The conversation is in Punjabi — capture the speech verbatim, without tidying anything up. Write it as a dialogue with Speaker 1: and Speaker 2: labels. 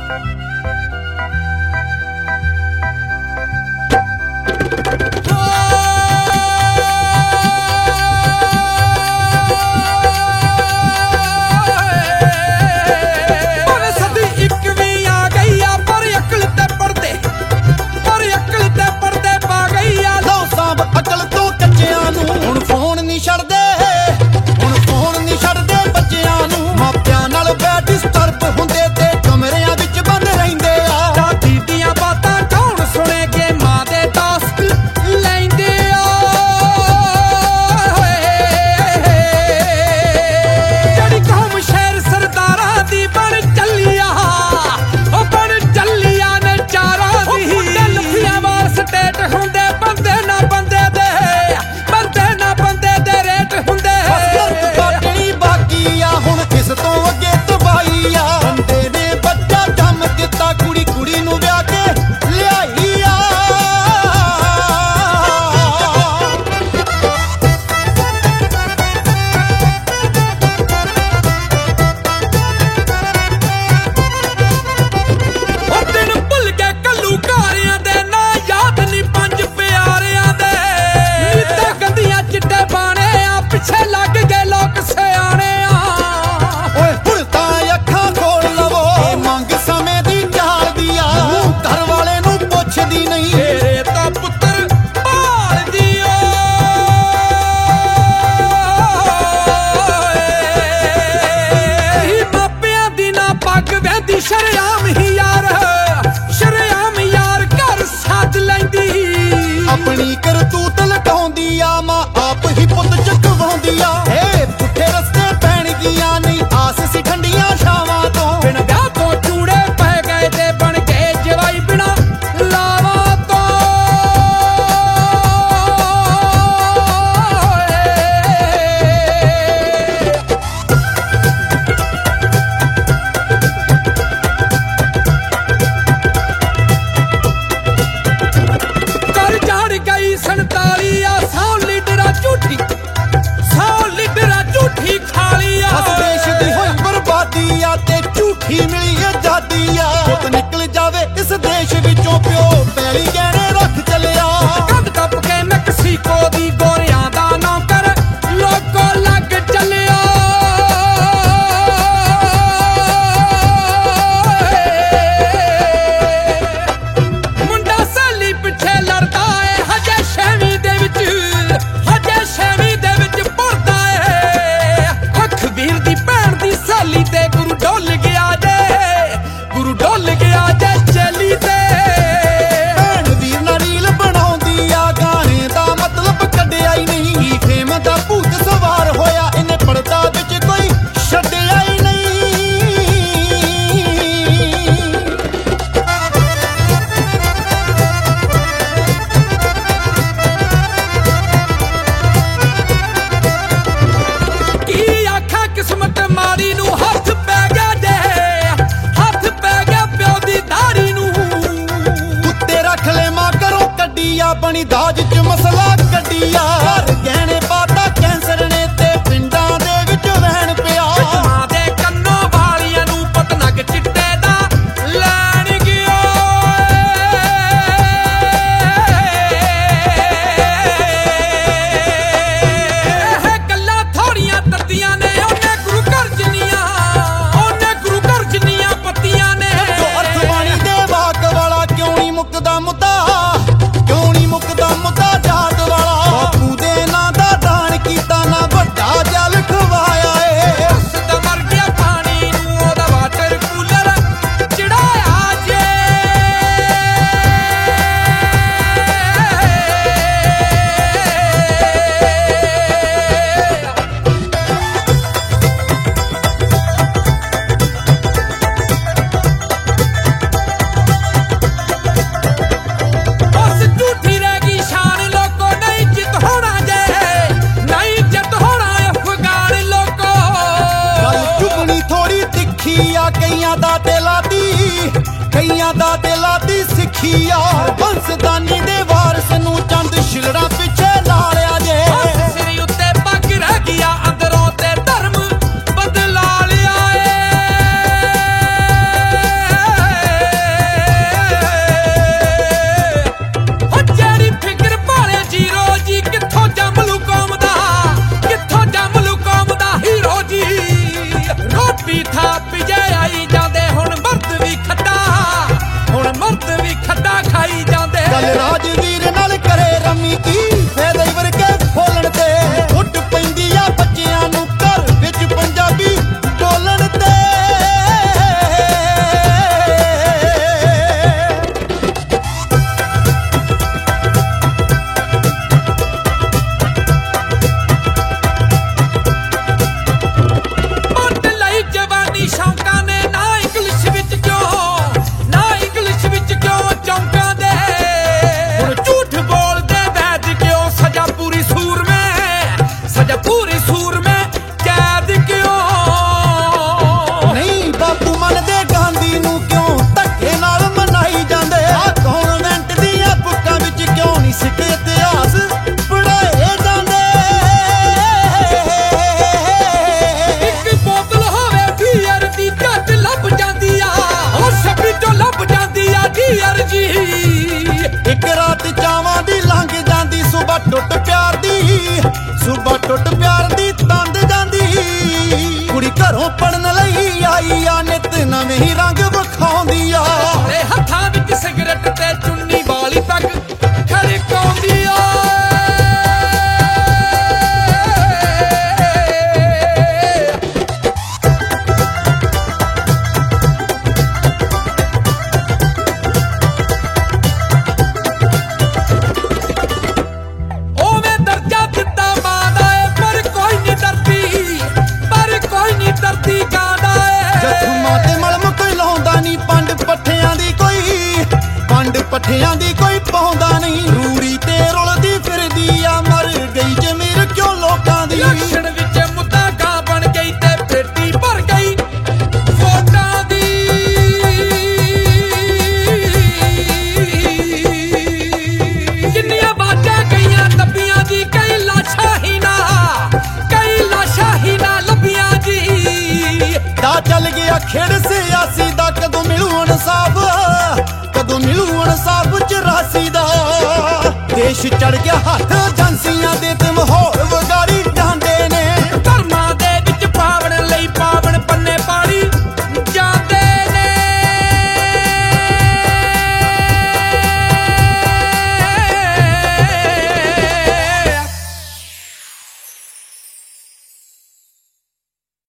Speaker 1: ਸ਼ਰੇਆਮ ਹੀ ਯਾਰ ਸ਼ਰੇਆਮ ਯਾਰ ਘਰ ਸਾਧ ਲੈਂਦੀ
Speaker 2: ਆਪਣੀ ਕਰਤੂਤ ਲਟਾਉਂਦੀ ਆ ਮਾਂ ਆਪ ਹੀ ਪੁੱਤ ਚਕਵਾਉਂਦੀ ਆ ਏ ਪੁੱਠੇ ਰਸਤੇ ਪੈਣ ਗਈਆਂ ਨਹੀਂ ਆਸ ਸੀ ਠੰਡੀਆਂ ਛਾਵਾਂ ਤੋਂ
Speaker 1: ਬਿਨ ਵਿਆਹ ਤੋਂ ਚੂੜੇ ਪੈ ਗਏ ਤੇ ਬਣ ਕੇ ਜਵਾਈ ਬਿਨਾ ਲਾਵਾਂ ਤੋਂ ਸੰਤਾਲੀ ਆ ਸੌ ਲੀਡਰਾਂ ਝੂਠੀ ਸੌ ਲੀਡਰਾਂ ਝੂਠੀ ਖਾਲੀ ਆ
Speaker 2: ਇਸ ਦੇਸ਼ ਦੀ ਹੋਈ ਬਰਬਾਦੀ ਆ ਤੇ ਝੂਠੀ ਮਿਲੀ ਆਜ਼ਾਦੀ ਆ ਪੁੱਤ ਨਿਕਲ ਜਾਵੇ ਇਸ ਦੇਸ਼ ਵਿੱਚੋਂ ਪਿਓ ਪੈਲੀ ਗਹਿਣੇ ਰੱਖ ਚੱਲਿਆ
Speaker 1: ਕੰਧ ਟੱਪ ਕੇ ਮੈਕਸੀਕੋ ਦੀ ਗੋਰਿਆਂ ਦਾ ਨੌਕਰ ਲੋਕੋ ਲੱਗ ਚੱਲਿਆ ਮੁੰਡਾ ਸੈਲੀ ਪਿੱਛੇ ਲੜਦਾ ਏ ਹਜੇ ਛੇਵੀਂ ਦੇ ਵਿੱਚ ਹਜੇ ਛੇਵੀਂ ਦੇ ਵਿੱਚ ਪੜਦਾ ਏ ਅੱਖ ਵੀਰ ਦੀ ਭੈਣ ਦੀ ਸੈਲੀ ਤੇ ਗੁਰੂ ਡੁੱਲ ਗਿਆ ਜੇ ਗੁਰੂ ਡੁੱਲ ਗਿਆ ਜੇ ਚੇਲੀ ਤੇ
Speaker 2: ਭੈਣ ਵੀਰ ਨਾਲ ਰੀਲ ਬਣਾਉਂਦੀ ਆ ਗਾਣੇ ਦਾ ਮਤਲਬ ਕੱਢਿਆ ਹੀ ਨਹੀਂ ਫੇਮ ਦਾ ਭੂਤ ਸਵਾਰ ਹੋਇਆ ਇਹਨੇ ਪਰਦਾ ਵਿੱਚ ਕੋਈ ਛੱਡਿਆ ਹੀ ਨਹੀਂ
Speaker 1: ਕੀ ਆਖਾਂ ਕਿਸਮਤ ਮਾੜੀ ਨੂੰ ਹੱਥ ਪੈ ਗਿਆ ਜੇ ਹੱਥ ਪੈ ਗਿਆ ਪਿਓ ਦੀ ਦਾੜੀ ਨੂੰ
Speaker 2: ਕੁੱਤੇ ਰੱਖ ਲੈ ਮਾਂ ਕਰੋ ਕੱਢੀਆ ਬਣੀ ਦਾਜ ਚ ਮਸਲਾ ਕੱਢੀਆ ਘਰ ਗਹਿਣੇ ਪਾਤਾ ਕੈਂਸਰ ਨੇ ਤੇ ਪਿੰਡਾਂ ਦੇ ਵਿੱਚ ਵਹਿਣ ਪਿਆ
Speaker 1: ਮਾਂ ਦੇ ਕੰਨੋਂ ਵਾਲੀਆਂ ਨੂੰ ਪਤਨਗ ਚਿੱਟੇ ਦਾ ਲੈਣ ਗਿਆ ਇਹ ਗੱਲਾਂ ਥੋੜੀਆਂ ਤੱਤੀਆਂ ਨੇ ਉਹਨੇ ਗੁਰੂ ਘਰ ਜਿੰਨੀਆਂ ਉਹਨੇ ਗੁਰੂ ਘਰ ਜਿੰਨੀਆਂ ਪੱਤੀਆਂ ਨੇ
Speaker 2: ਜੋ ਅਰਥ ਬਾਣੀ ਦੇ ਵਾਕ ਵਾਲਾ ਕਿਉਂ ਨਹੀਂ ਮੁੱਕਦਾ ਮੁੱਦਾ ਕਿਉਂ ਨਹੀਂ ਮੁੱਕਦਾ ਮੁੱਦਾ ਜਾਤ ਵਾਲਾ ਬਾਪੂ ਦੇ ਨਾਂ ਦਾ ਦਾਨ ਕੀਤਾ ਨਾ ਵੱਡਾ ਜਲ ਖਵਾਇਆ ਏ
Speaker 1: ਸਦਾ ਮਰ ਗਿਆ ਪਾਣੀ ਨੂੰ ਉਹਦਾ ਵਾਟਰ ਕੂਲਰ ਚੜਾਇਆ ਜੇ ਬਸ ਝੂਠੀ ਰਹਿ ਗਈ ਸ਼ਾਨ ਲੋਕੋ ਨਹੀਂ ਜਿੱਤ ਹੋਣਾ ਜੇ ਨਹੀਂ ਜਿੱਤ ਹੋਣਾ ਅਫਗਾਨ ਲੋਕੋ
Speaker 2: ਗੱਲ ਚੁਗਣੀ ਥੋੜੀ ਤਿੱਖੀ ਆ ਕਈਆਂ ਦਾ ਦਿਲਾਂ ਦੀ ਕਈਆਂ ਦਾ ਦਿਲਾਂ ਦੀ ਸਿੱਖੀ ਆ ਬੰਸਦਾਨੀ ਦੇ ਵਾਰਸ ਨੂੰ ਚੰਦ ਛਿਲੜਾ ਪਿੱਛੇ ਲਾ ਲਿਆ ਜੇ
Speaker 1: ਸਿਰ ਉੱਤੇ ਪੱਗ ਰਹਿ ਗਿਆ ਅੰਦਰੋਂ ਤੇ ਧਰਮ ਬਦਲਾ ਲਿਆ ਏ ਬੀਬੀ ਥਾਪ ਜੇ ਆਈ ਜਾਂਦੇ ਹੁਣ ਮਰਦ ਵੀ ਖੱਡਾ ਹੁਣ ਮਰਦ ਵੀ ਖੱਡਾ ਖਾਈ ਜਾਂਦੇ
Speaker 2: ਗੱਲ ਰਾਜਵੀਰ ਨਾਲ ਕਰੇ ਰਮੀ ਕੀ ਫੇਦੇ ਵਰਗੇ ਫੋਲਣ ਤੇ ਉੱਡ ਪੈਂਦੀ ਆ ਬੱਚਿਆਂ ਨੂੰ ਘਰ ਵਿੱਚ ਪੰਜਾਬੀ ਬੋਲਣ ਤੇ
Speaker 1: ਸ਼ੌਂਕਾਂ ਨੇ ਨਾ ਇੰਗਲਿਸ਼ ਵਿੱਚ ਕਿਉਂ ਨਾ ਇੰਗਲਿਸ਼ ਵਿੱਚ ਕਿਉਂ ਚੌਂਕਾਂ ਦੇ ਹੁਣ ਝੂਠ ਬੋਲਦੇ ਵੈਦ ਕਿਉਂ ਸਜ਼ਾ ਪੂਰੀ ਸੂਰਮੇ ਸਜ਼ਾ ਪੂਰੀ ਸੂਰਮੇ ਕੈਦ ਕਿਉਂ
Speaker 2: ਨਹੀਂ ਬਾਪੂ ਮੰਨਦੇ ਗਾਂਧੀ ਨੂੰ ਕਿਉਂ ਧੱਕੇ ਨਾਲ ਮਨਾਈ ਜਾਂਦੇ ਆ ਕਨਵੈਂਟ ਦੀਆਂ ਬੁੱਕਾਂ ਵਿੱਚ ਕਿਉਂ ਨਹੀਂ ਸਿੱਖ ਇਤਿਹਾਸ ਪੜ੍ਹਾਏ ਜਾਂਦੇ
Speaker 1: ਇੱਕ ਬੋਤਲ ਹੋਵੇ ਬੀਅਰ ਦੀ ਝੱਟ ਲੱਭ ਜਾਂਦੀ ਆ ਉਹ ਛੱਬੀ ਤੋਂ ਲੱਭ ਜਾਂਦੀ ਆ ਡੀਅਰ ਜੀ
Speaker 2: ਇੱਕ ਰਾਤ ਚਾਵਾਂ ਦੀ ਲੰਘ ਜਾਂਦੀ ਸੁਬਾ ਟੁੱਟ ਪਿਆਰ ਦੀ ਸੁਬਾ ਟੁੱਟ ਪਿਆਰ ਦੀ ਤੰਦ ਜਾਂਦੀ ਕੁੜੀ ਘਰੋਂ ਪੜਨ ਲਈ ਆਈ ਆ ਨਿਤ ਨਵੇਂ ਹੀ ਰੰਗ ਵਿਖਾਉਂਦੀ ਆ
Speaker 1: ਤੇ ਹੱਥਾਂ ਵਿੱਚ ਸਿਗਰਟ ਤੇ ਚੁੰਨੀ ਵਾਲੀ ਪੱਗ ਖੜਕਾਉਂਦੀ ਆ
Speaker 2: ਪੱਠਿਆਂ ਦੀ ਕੋਈ ਪਾਉਂਦਾ ਨਹੀਂ ਰੂੜੀ ਤੇ ਰੁਲਦੀ ਫਿਰਦੀ ਆ ਮਰ ਗਈ ਜ਼ਮੀਰ ਕਿਉਂ ਲੋਕਾਂ ਦੀ
Speaker 1: ਲਕਸ਼ਣ ਵਿੱਚ ਮੁੱਦਾ ਗਾਂ ਬਣ ਗਈ ਤੇ ਪੇਟੀ ਭਰ ਗਈ ਵੋਟਾਂ ਦੀ ਕਿੰਨੀਆਂ ਬਾਜਾਂ ਗਈਆਂ ਦੱਬੀਆਂ ਦੀ ਕਈ ਲਾਸ਼ਾਂ ਹੀ ਨਾ ਕਈ ਲਾਸ਼ਾਂ ਹੀ ਨਾ ਲੱਭੀਆਂ ਜੀ
Speaker 2: ਦਾ ਚੱਲ ਗਿਆ ਖੇਡ ਸਿਆਸੀ ਦਾ ਕਦੋਂ ਮਿਲੂ ਇਨਸਾਫ ਕਦੋਂ ਮਿਲੂ ਇਨਸਾਫ ਚੁਰਾਸੀ ਦਾ ਦੇਸ਼ ਚੜ ਗਿਆ ਹੱਥ